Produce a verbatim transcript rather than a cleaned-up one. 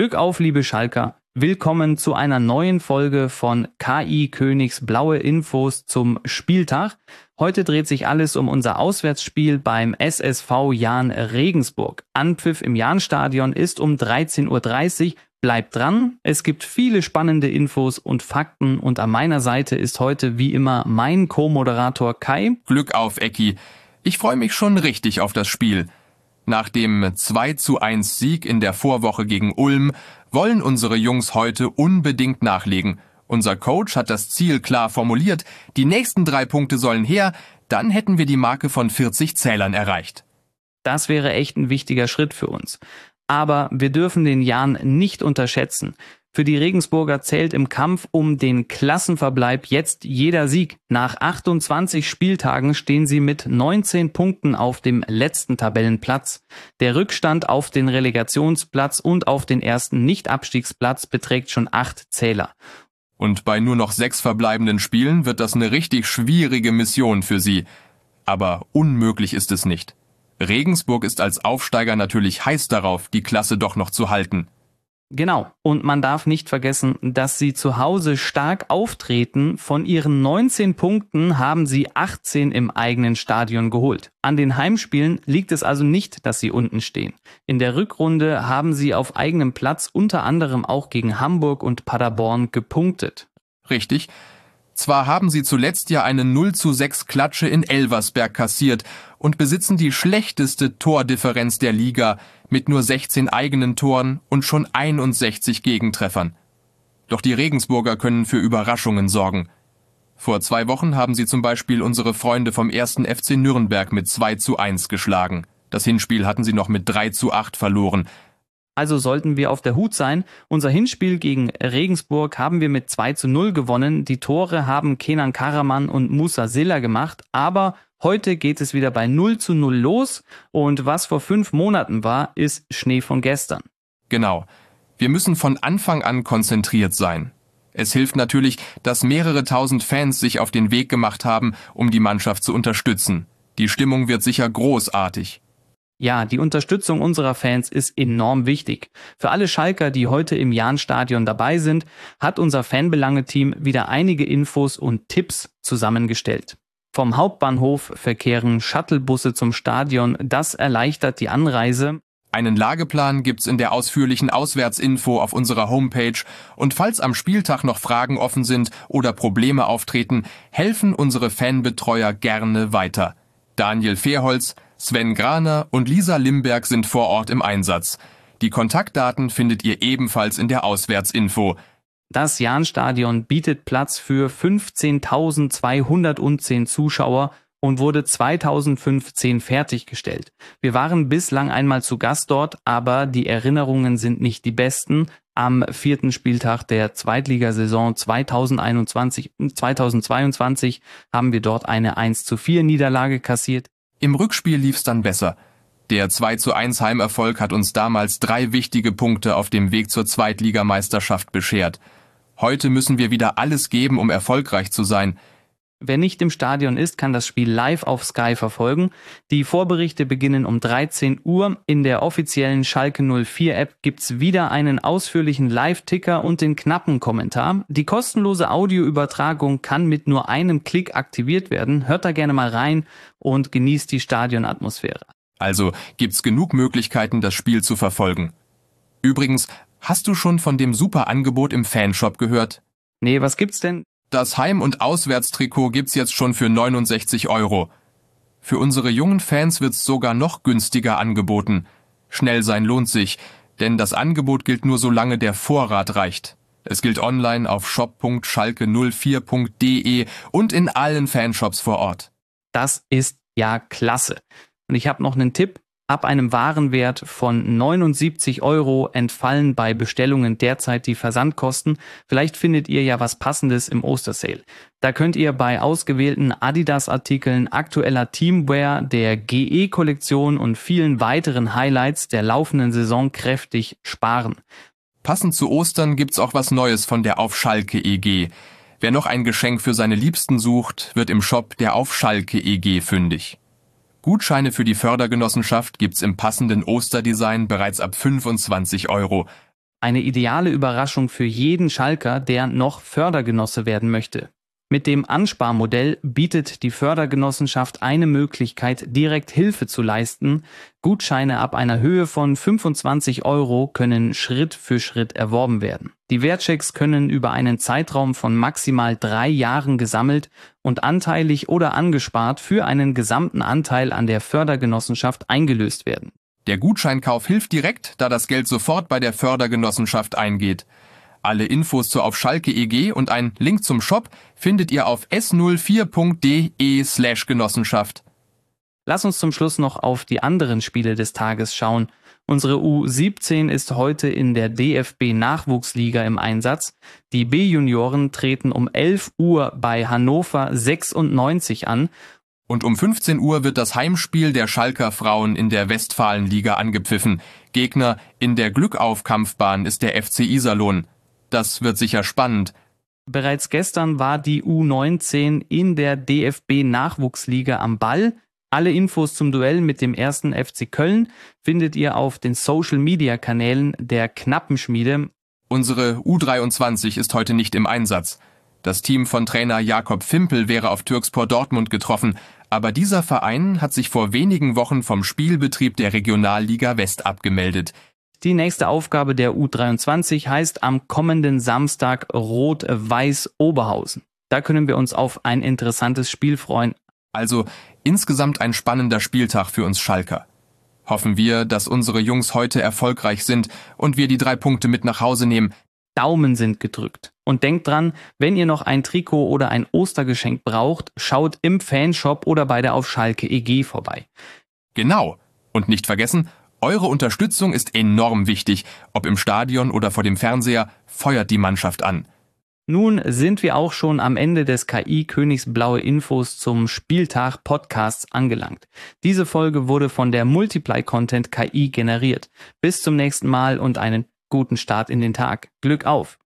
Glück auf, liebe Schalker. Willkommen zu einer neuen Folge von K I Königs blaue Infos zum Spieltag. Heute dreht sich alles um unser Auswärtsspiel beim S S V Jahn Regensburg. Anpfiff im Jahnstadion ist um dreizehn Uhr dreißig. Bleibt dran, es gibt viele spannende Infos und Fakten und an meiner Seite ist heute wie immer mein Co-Moderator Kai. Glück auf, Ecki. Ich freue mich schon richtig auf das Spiel. Nach dem zwei zu eins Sieg in der Vorwoche gegen Ulm wollen unsere Jungs heute unbedingt nachlegen. Unser Coach hat das Ziel klar formuliert. Die nächsten drei Punkte sollen her, dann hätten wir die Marke von vierzig Zählern erreicht. Das wäre echt ein wichtiger Schritt für uns. Aber wir dürfen den Jahn nicht unterschätzen. Für die Regensburger zählt im Kampf um den Klassenverbleib jetzt jeder Sieg. Nach achtundzwanzig Spieltagen stehen sie mit neunzehn Punkten auf dem letzten Tabellenplatz. Der Rückstand auf den Relegationsplatz und auf den ersten Nicht-Abstiegsplatz beträgt schon acht Zähler. Und bei nur noch sechs verbleibenden Spielen wird das eine richtig schwierige Mission für sie. Aber unmöglich ist es nicht. Regensburg ist als Aufsteiger natürlich heiß darauf, die Klasse doch noch zu halten. Genau, und man darf nicht vergessen, dass sie zu Hause stark auftreten. Von ihren neunzehn Punkten haben sie achtzehn im eigenen Stadion geholt. An den Heimspielen liegt es also nicht, dass sie unten stehen. In der Rückrunde haben sie auf eigenem Platz unter anderem auch gegen Hamburg und Paderborn gepunktet. Richtig. Zwar haben sie zuletzt ja eine null zu sechs Klatsche in Elversberg kassiert und besitzen die schlechteste Tordifferenz der Liga mit nur sechzehn eigenen Toren und schon einundsechzig Gegentreffern. Doch die Regensburger können für Überraschungen sorgen. Vor zwei Wochen haben sie zum Beispiel unsere Freunde vom ersten F C Nürnberg mit zwei zu eins geschlagen. Das Hinspiel hatten sie noch mit drei zu acht verloren. Also sollten wir auf der Hut sein. Unser Hinspiel gegen Regensburg haben wir mit zwei zu null gewonnen. Die Tore haben Kenan Karaman und Musa Silla gemacht. Aber heute geht es wieder bei null zu null los. Und was vor fünf Monaten war, ist Schnee von gestern. Genau. Wir müssen von Anfang an konzentriert sein. Es hilft natürlich, dass mehrere tausend Fans sich auf den Weg gemacht haben, um die Mannschaft zu unterstützen. Die Stimmung wird sicher großartig. Ja, die Unterstützung unserer Fans ist enorm wichtig. Für alle Schalker, die heute im Jahnstadion dabei sind, hat unser Fanbelange-Team wieder einige Infos und Tipps zusammengestellt. Vom Hauptbahnhof verkehren Shuttlebusse zum Stadion, das erleichtert die Anreise. Einen Lageplan gibt's in der ausführlichen Auswärtsinfo auf unserer Homepage und falls am Spieltag noch Fragen offen sind oder Probleme auftreten, helfen unsere Fanbetreuer gerne weiter. Daniel Fehrholz, Sven Graner und Lisa Limberg sind vor Ort im Einsatz. Die Kontaktdaten findet ihr ebenfalls in der Auswärtsinfo. Das Jahnstadion bietet Platz für fünfzehntausendzweihundertzehn Zuschauer und wurde zweitausendfünfzehn fertiggestellt. Wir waren bislang einmal zu Gast dort, aber die Erinnerungen sind nicht die besten. Am vierten Spieltag der Zweitligasaison zweitausendeinundzwanzig zweitausendzweiundzwanzig haben wir dort eine eins zu vier Niederlage kassiert. Im Rückspiel lief's dann besser. Der zwei zu eins Heimerfolg hat uns damals drei wichtige Punkte auf dem Weg zur Zweitligameisterschaft beschert. Heute müssen wir wieder alles geben, um erfolgreich zu sein. Wer nicht im Stadion ist, kann das Spiel live auf Sky verfolgen. Die Vorberichte beginnen um dreizehn Uhr. In der offiziellen Schalke null vier App gibt's wieder einen ausführlichen Live-Ticker und den knappen Kommentar. Die kostenlose Audioübertragung kann mit nur einem Klick aktiviert werden. Hört da gerne mal rein und genießt die Stadionatmosphäre. Also gibt's genug Möglichkeiten, das Spiel zu verfolgen. Übrigens, hast du schon von dem super Angebot im Fanshop gehört? Nee, was gibt's denn? Das Heim- und Auswärtstrikot gibt's jetzt schon für neunundsechzig Euro. Für unsere jungen Fans wird's sogar noch günstiger angeboten. Schnell sein lohnt sich, denn das Angebot gilt nur solange der Vorrat reicht. Es gilt online auf shop punkt schalke null vier punkt de und in allen Fanshops vor Ort. Das ist ja klasse. Und ich habe noch einen Tipp. Ab einem Warenwert von neunundsiebzig Euro entfallen bei Bestellungen derzeit die Versandkosten. Vielleicht findet ihr ja was Passendes im Ostersale. Da könnt ihr bei ausgewählten Adidas-Artikeln, aktueller Teamwear, der G E-Kollektion und vielen weiteren Highlights der laufenden Saison kräftig sparen. Passend zu Ostern gibt's auch was Neues von der Auf Schalke E G. Wer noch ein Geschenk für seine Liebsten sucht, wird im Shop der Auf Schalke E G fündig. Gutscheine für die Fördergenossenschaft gibt's im passenden Osterdesign bereits ab fünfundzwanzig Euro. Eine ideale Überraschung für jeden Schalker, der noch Fördergenosse werden möchte. Mit dem Ansparmodell bietet die Fördergenossenschaft eine Möglichkeit, direkt Hilfe zu leisten. Gutscheine ab einer Höhe von fünfundzwanzig Euro können Schritt für Schritt erworben werden. Die Wertchecks können über einen Zeitraum von maximal drei Jahren gesammelt und anteilig oder angespart für einen gesamten Anteil an der Fördergenossenschaft eingelöst werden. Der Gutscheinkauf hilft direkt, da das Geld sofort bei der Fördergenossenschaft eingeht. Alle Infos zur Auf Schalke E G und einen Link zum Shop findet ihr auf s null vier punkt de slash Genossenschaft. Lass uns zum Schluss noch auf die anderen Spiele des Tages schauen. Unsere U siebzehn ist heute in der D F B-Nachwuchsliga im Einsatz. Die B-Junioren treten um elf Uhr bei Hannover sechsundneunzig an. Und um fünfzehn Uhr wird das Heimspiel der Schalker Frauen in der Westfalenliga angepfiffen. Gegner in der Glückauf-Kampfbahn ist der F C Iserlohn. Das wird sicher spannend. Bereits gestern war die U neunzehn in der D F B-Nachwuchsliga am Ball. Alle Infos zum Duell mit dem ersten F C Köln findet ihr auf den Social-Media-Kanälen der Knappenschmiede. Unsere U dreiundzwanzig ist heute nicht im Einsatz. Das Team von Trainer Jakob Fimpel wäre auf Türkspor Dortmund getroffen, aber dieser Verein hat sich vor wenigen Wochen vom Spielbetrieb der Regionalliga West abgemeldet. Die nächste Aufgabe der U dreiundzwanzig heißt am kommenden Samstag Rot-Weiß Oberhausen. Da können wir uns auf ein interessantes Spiel freuen. Also insgesamt ein spannender Spieltag für uns Schalker. Hoffen wir, dass unsere Jungs heute erfolgreich sind und wir die drei Punkte mit nach Hause nehmen. Daumen sind gedrückt. Und denkt dran, wenn ihr noch ein Trikot oder ein Ostergeschenk braucht, schaut im Fanshop oder bei der Auf Schalke E G vorbei. Genau. Und nicht vergessen, eure Unterstützung ist enorm wichtig. Ob im Stadion oder vor dem Fernseher, feuert die Mannschaft an. Nun sind wir auch schon am Ende des K I Königs Blaue Infos zum Spieltag Podcasts angelangt. Diese Folge wurde von der Multiply Content K I generiert. Bis zum nächsten Mal und einen guten Start in den Tag. Glück auf!